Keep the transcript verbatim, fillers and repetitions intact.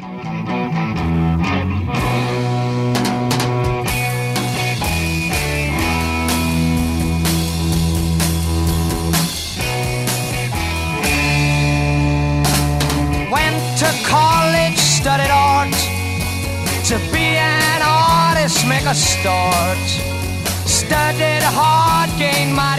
Went to college, studied art. To be an artist, make a start. Studied hard, gained my